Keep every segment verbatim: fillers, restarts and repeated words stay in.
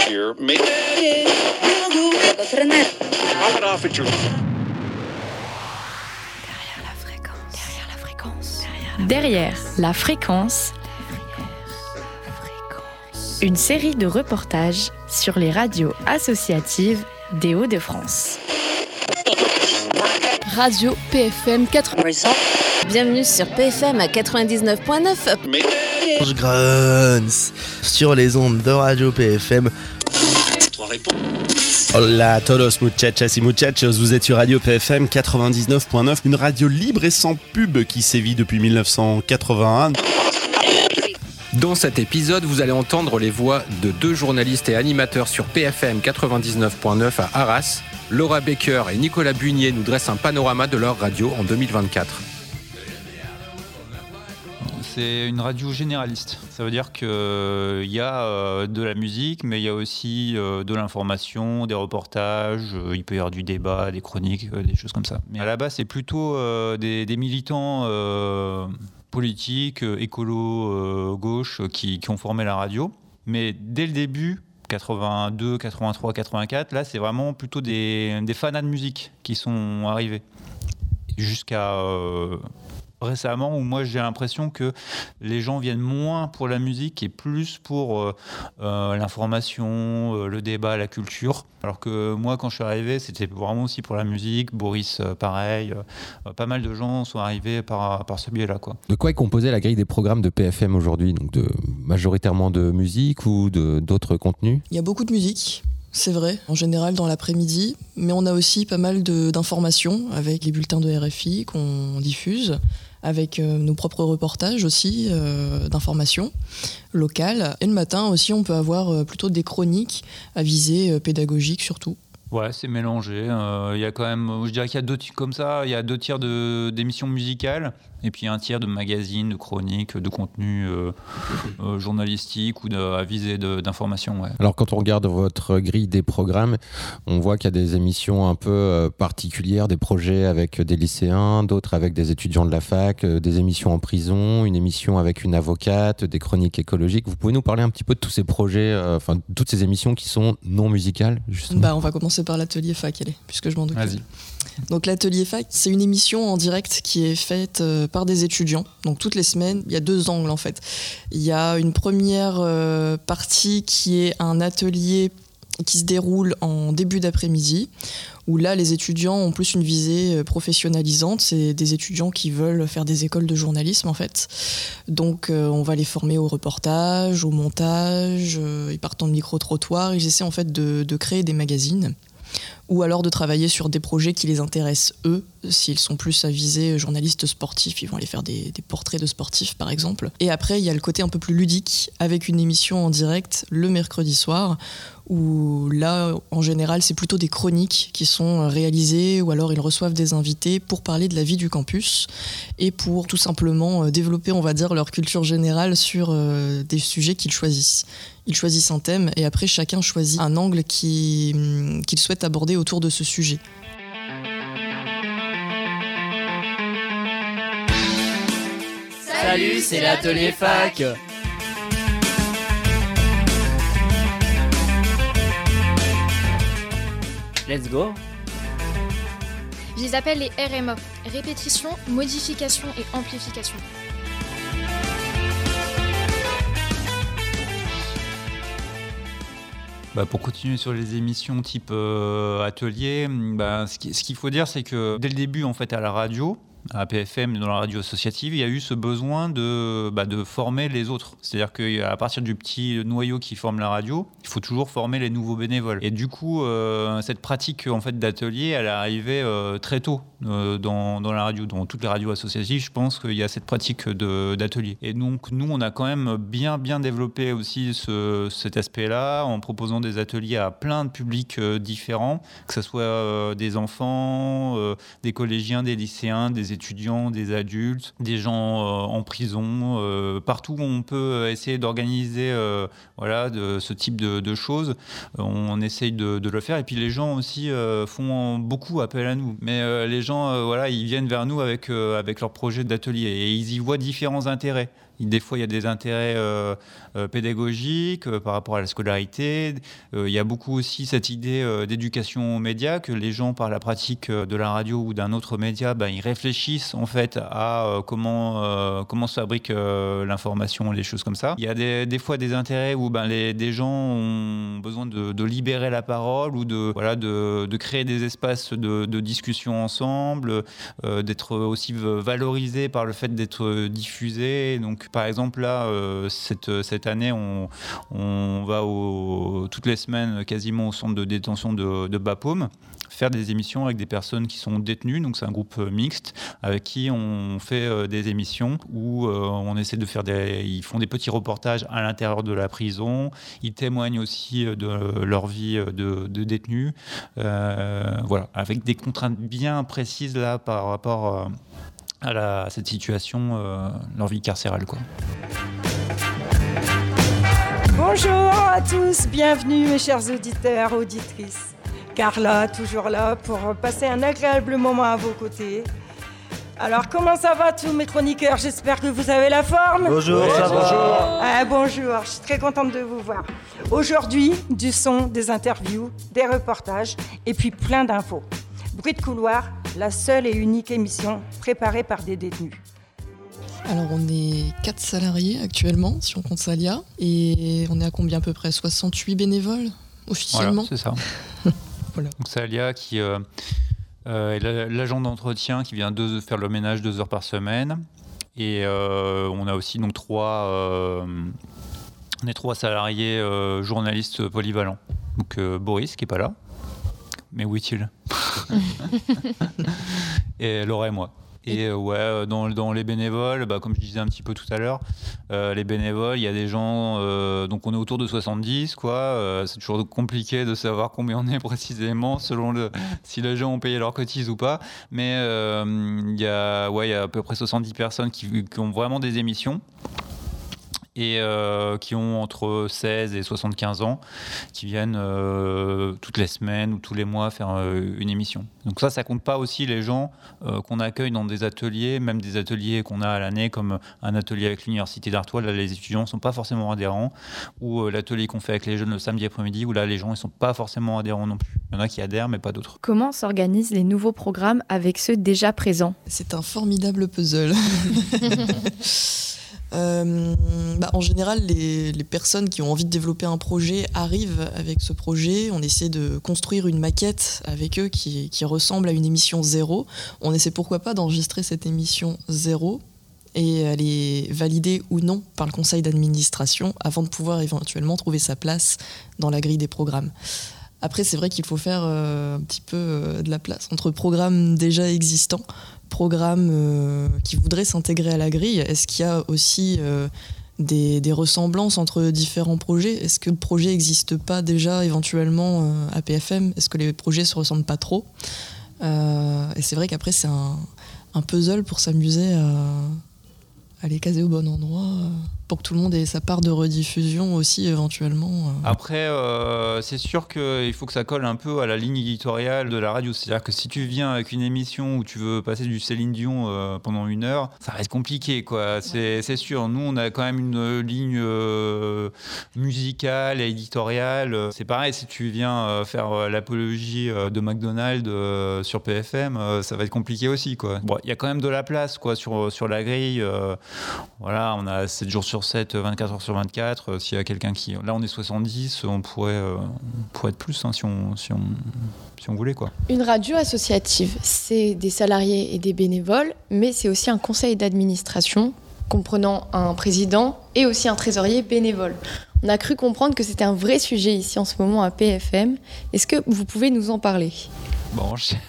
Here, make Derrière la fréquence, une série de reportages sur les radios associatives des Hauts-de-France. Radio P F M quatre-vingts. Bienvenue sur P F M à quatre-vingt-dix-neuf virgule neuf. Je grunts sur les ondes de Radio P F M. Hola todos muchachas y muchachos, vous êtes sur Radio P F M quatre-vingt-dix-neuf virgule neuf, une radio libre et sans pub qui sévit depuis dix-neuf cent quatre-vingt-un. Dans cet épisode, vous allez entendre les voix de deux journalistes et animateurs sur P F M quatre-vingt-dix-neuf virgule neuf à Arras. Laura Baker et Nicolas Bunier nous dressent un panorama de leur radio en deux mille vingt-quatre. C'est une radio généraliste. Ça veut dire qu'il euh, y a euh, de la musique, mais il y a aussi euh, de l'information, des reportages, euh, il peut y avoir du débat, des chroniques, euh, des choses comme ça. Mais à la base, c'est plutôt euh, des, des militants euh, politiques, euh, écolos, euh, gauche, qui, qui ont formé la radio. Mais dès le début, quatre-vingt-deux, quatre-vingt-trois, quatre-vingt-quatre, là, c'est vraiment plutôt des, des fans de musique qui sont arrivés. Jusqu'à... Euh, récemment, où moi j'ai l'impression que les gens viennent moins pour la musique et plus pour euh, euh, l'information, euh, le débat, la culture. Alors que moi, quand je suis arrivé, c'était vraiment aussi pour la musique. Boris, euh, pareil. Euh, pas mal de gens sont arrivés par, par ce biais-là, quoi. De quoi est composée la grille des programmes de P F M aujourd'hui ? Donc de, majoritairement de musique ou de, d'autres contenus ? Il y a beaucoup de musique. C'est vrai, en général dans l'après-midi, mais on a aussi pas mal de, d'informations avec les bulletins de R F I qu'on diffuse, avec euh, nos propres reportages aussi euh, d'informations locales. Et le matin aussi, on peut avoir euh, plutôt des chroniques à visée euh, pédagogique surtout. Ouais, c'est mélangé. Il euh, y a quand même, je dirais qu'il y a deux tiers comme ça. Il y a deux tiers de, d'émissions musicales et puis un tiers de magazines, de chroniques, de contenus euh, euh, journalistiques ou de, à visée de, d'information. Ouais. Alors quand on regarde votre grille des programmes, on voit qu'il y a des émissions un peu euh, particulières, des projets avec des lycéens, d'autres avec des étudiants de la fac, euh, des émissions en prison, une émission avec une avocate, des chroniques écologiques. Vous pouvez nous parler un petit peu de tous ces projets, enfin euh, toutes ces émissions qui sont non musicales justement ? Bah, on va commencer par l'atelier fac, allez, puisque je m'en occupe. Vas-y. Donc l'atelier fac, c'est une émission en direct qui est faite euh, par des étudiants. Donc toutes les semaines, il y a deux angles en fait. Il y a une première euh, partie qui est un atelier qui se déroule en début d'après-midi, où là les étudiants ont plus une visée professionnalisante. C'est des étudiants qui veulent faire des écoles de journalisme en fait. Donc euh, on va les former au reportage, au montage, euh, ils partent en micro-trottoir, ils essaient en fait de, de créer des magazines, ou alors de travailler sur des projets qui les intéressent eux. S'ils sont plus avisés journalistes sportifs, ils vont aller faire des, des portraits de sportifs par exemple. Et après il y a le côté un peu plus ludique avec une émission en direct le mercredi soir, où là en général c'est plutôt des chroniques qui sont réalisées, ou alors ils reçoivent des invités pour parler de la vie du campus et pour tout simplement développer, on va dire, leur culture générale sur euh, des sujets qu'ils choisissent. Ils choisissent un thème et après chacun choisit un angle qui, qu'il souhaite aborder autour de ce sujet. Salut, c'est l'atelier fac. Let's go. Je les appelle les R M A, répétition, modification et amplification. Bah pour continuer sur les émissions type euh, atelier, bah, ce, qui, ce qu'il faut dire, c'est que dès le début, en fait, à la radio, à P F M, dans la radio associative, il y a eu ce besoin de, bah, de former les autres. C'est-à-dire qu'à partir du petit noyau qui forme la radio, il faut toujours former les nouveaux bénévoles. Et du coup, euh, cette pratique en fait, d'atelier, elle est arrivée euh, très tôt euh, dans, dans la radio. Dans toutes les radios associatives, je pense qu'il y a cette pratique de, d'atelier. Et donc, nous, on a quand même bien, bien développé aussi ce, cet aspect-là, en proposant des ateliers à plein de publics euh, différents, que ce soit euh, des enfants, euh, des collégiens, des lycéens, des étudiants, des adultes, des gens euh, en prison, euh, partout où on peut essayer d'organiser euh, voilà, de, ce type de, de choses, on essaye de, de le faire. Et puis les gens aussi euh, font beaucoup appel à nous. Mais euh, les gens, euh, voilà, ils viennent vers nous avec, euh, avec leur projet d'atelier et ils y voient différents intérêts. Des fois, il y a des intérêts euh, euh, pédagogiques euh, par rapport à la scolarité. Euh, il y a beaucoup aussi cette idée euh, d'éducation aux médias, que les gens, par la pratique euh, de la radio ou d'un autre média, ben, ils réfléchissent en fait à euh, comment, euh, comment se fabrique euh, l'information, les choses comme ça. Il y a des, des fois des intérêts où ben, les, des gens ont besoin de, de libérer la parole ou de, voilà, de, de créer des espaces de, de discussion ensemble, euh, d'être aussi valorisés par le fait d'être diffusés. Donc, par exemple, là, euh, cette, cette année, on, on va au, toutes les semaines quasiment au centre de détention de, de Bapaume faire des émissions avec des personnes qui sont détenues. Donc, c'est un groupe mixte avec qui on fait euh, des émissions où euh, on essaie de faire des... Ils font des petits reportages à l'intérieur de la prison. Ils témoignent aussi de leur vie de, de détenus. Euh, voilà, avec des contraintes bien précises là par rapport... Euh, À, la, à cette situation, euh, leur vie carcérale, quoi. Bonjour à tous, bienvenue mes chers auditeurs, auditrices. Carla, toujours là pour passer un agréable moment à vos côtés. Alors, comment ça va tous mes chroniqueurs? J'espère que vous avez la forme. Bonjour, oui, ça va. Bonjour. Ah, bonjour, je suis très contente de vous voir. Aujourd'hui, du son, des interviews, des reportages et puis plein d'infos. Bruit de couloir, la seule et unique émission préparée par des détenus. Alors on est quatre salariés actuellement, si on compte Salia, et on est à combien à peu près soixante-huit bénévoles officiellement. Voilà, c'est ça. Voilà. Donc Salia qui euh, euh, est l'agent d'entretien qui vient de faire le ménage deux heures par semaine, et euh, on a aussi donc trois, euh, on est trois salariés euh, journalistes polyvalents. Donc euh, Boris qui est pas là. Mais où est-il? Et Laura et moi. Et euh, ouais, dans, dans les bénévoles, bah, comme je disais un petit peu tout à l'heure, euh, les bénévoles, il y a des gens, euh, donc on est autour de soixante-dix, quoi. Euh, c'est toujours compliqué de savoir combien on est précisément, selon le, si les gens ont payé leur cotise ou pas. Mais euh, il y a, ouais, il y a à peu près soixante-dix personnes qui, qui ont vraiment des émissions. Et euh, qui ont entre seize et soixante-quinze ans, qui viennent euh, toutes les semaines ou tous les mois faire euh, une émission. Donc ça, ça compte pas aussi les gens euh, qu'on accueille dans des ateliers, même des ateliers qu'on a à l'année, comme un atelier avec l'Université d'Artois. Là, les étudiants ne sont pas forcément adhérents, ou euh, l'atelier qu'on fait avec les jeunes le samedi après-midi, où là, les gens ne sont pas forcément adhérents non plus. Il y en a qui adhèrent, mais pas d'autres. Comment s'organisent les nouveaux programmes avec ceux déjà présents? C'est un formidable puzzle. Euh, bah, en général, les, les personnes qui ont envie de développer un projet arrivent avec ce projet. On essaie de construire une maquette avec eux qui, qui ressemble à une émission zéro. On essaie pourquoi pas d'enregistrer cette émission zéro et elle est validée ou non par le conseil d'administration avant de pouvoir éventuellement trouver sa place dans la grille des programmes. Après, c'est vrai qu'il faut faire euh, un petit peu euh, de la place entre programmes déjà existants, programmes euh, qui voudraient s'intégrer à la grille. Est-ce qu'il y a aussi euh, des, des ressemblances entre différents projets? Est-ce que le projet n'existe pas déjà éventuellement euh, à P F M? Est-ce que les projets ne se ressemblent pas trop? euh, Et c'est vrai qu'après, c'est un, un puzzle pour s'amuser à, à les caser au bon endroit, euh, pour que tout le monde ait sa part de rediffusion aussi éventuellement. Euh. Après, euh, c'est sûr qu'il faut que ça colle un peu à la ligne éditoriale de la radio. C'est-à-dire que si tu viens avec une émission où tu veux passer du Céline Dion euh, pendant une heure, ça reste compliqué, quoi. C'est, c'est sûr. Nous, on a quand même une ligne euh, musicale et éditoriale. C'est pareil, si tu viens euh, faire euh, l'apologie euh, de McDonald's euh, sur P F M, euh, ça va être compliqué aussi, quoi. Bon, il y a quand même de la place, quoi, sur, sur la grille. Euh, voilà, on a sept jours sur sept, vingt-quatre heures sur vingt-quatre. Euh, s'il y a quelqu'un qui... Là, on est soixante-dix, on pourrait, euh, on pourrait être plus hein, si, on, si, on, si on voulait, quoi. Une radio associative, c'est des salariés et des bénévoles, mais c'est aussi un conseil d'administration comprenant un président et aussi un trésorier bénévole. On a cru comprendre que c'était un vrai sujet ici en ce moment à P F M. Est-ce que vous pouvez nous en parler ? Bon, on ch...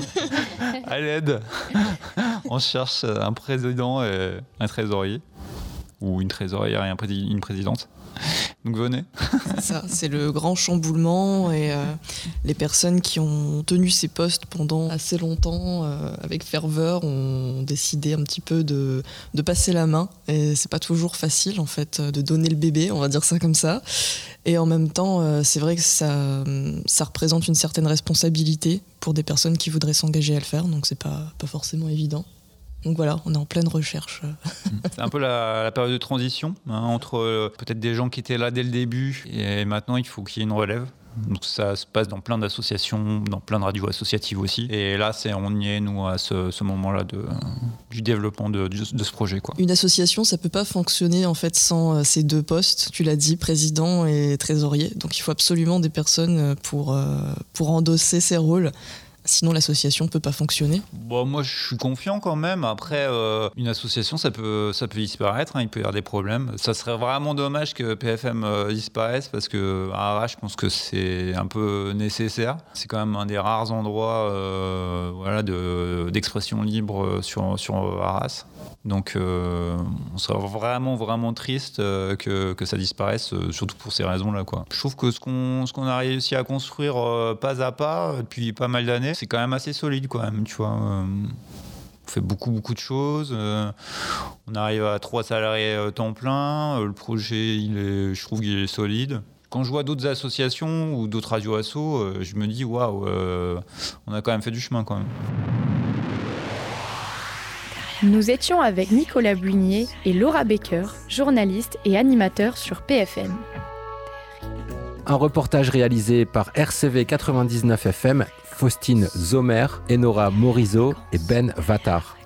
à l'aide, on cherche un président et un trésorier, ou une trésorière et un prési... une présidente. Donc venez. C'est ça, c'est le grand chamboulement et euh, les personnes qui ont tenu ces postes pendant assez longtemps euh, avec ferveur ont décidé un petit peu de, de passer la main. Et c'est pas toujours facile en fait de donner le bébé, on va dire ça comme ça. Et en même temps, euh, c'est vrai que ça, ça représente une certaine responsabilité pour des personnes qui voudraient s'engager à le faire, donc c'est pas, pas forcément évident. Donc voilà, on est en pleine recherche. C'est un peu la, la période de transition hein, entre euh, peut-être des gens qui étaient là dès le début et maintenant il faut qu'il y ait une relève. Donc ça se passe dans plein d'associations, dans plein de radios associatives aussi. Et là, c'est, on y est, nous, à ce, ce moment-là de, du développement de, de, de ce projet, quoi. Une association, ça peut pas fonctionner en fait sans ces deux postes, tu l'as dit, président et trésorier. Donc il faut absolument des personnes pour, pour endosser ces rôles. Sinon, l'association ne peut pas fonctionner. Bon, moi, je suis confiant quand même. Après, euh, une association, ça peut, ça peut disparaître. Hein, il peut y avoir des problèmes. Ça serait vraiment dommage que P F M euh, disparaisse parce que à Arras, je pense que c'est un peu nécessaire. C'est quand même un des rares endroits euh, voilà, de, d'expression libre sur, sur Arras. Donc, euh, on serait vraiment, vraiment triste euh, que, que ça disparaisse, euh, surtout pour ces raisons-là, quoi. Je trouve que ce qu'on, ce qu'on a réussi à construire euh, pas à pas depuis pas mal d'années, c'est quand même assez solide, quand même, tu vois. Euh, on fait beaucoup, beaucoup de choses. Euh, on arrive à trois salariés euh, temps plein. Euh, le projet, il est, je trouve qu'il est solide. Quand je vois d'autres associations ou d'autres radios assos, euh, je me dis, waouh, euh, on a quand même fait du chemin, quand même. Nous étions avec Nicolas Buigné et Laura Baker, journalistes et animateurs sur P F M. Un reportage réalisé par R C V quatre-vingt-dix-neuf F M, Faustine Zomer, Enora Morizot et Ben Vatar.